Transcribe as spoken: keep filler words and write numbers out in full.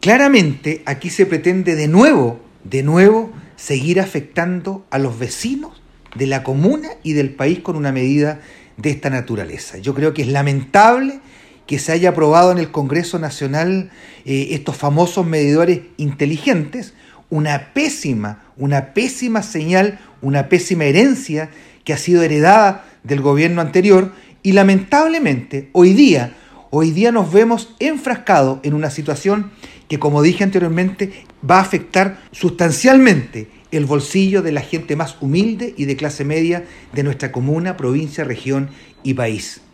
claramente aquí se pretende de nuevo, de nuevo, seguir afectando a los vecinos de la comuna y del país con una medida de esta naturaleza. Yo creo que es lamentable que se haya aprobado en el Congreso Nacional eh, estos famosos medidores inteligentes, una pésima, una pésima señal, una pésima herencia que ha sido heredada del gobierno anterior, y lamentablemente hoy día, hoy día nos vemos enfrascados en una situación que, como dije anteriormente, va a afectar sustancialmente el bolsillo de la gente más humilde y de clase media de nuestra comuna, provincia, región y país.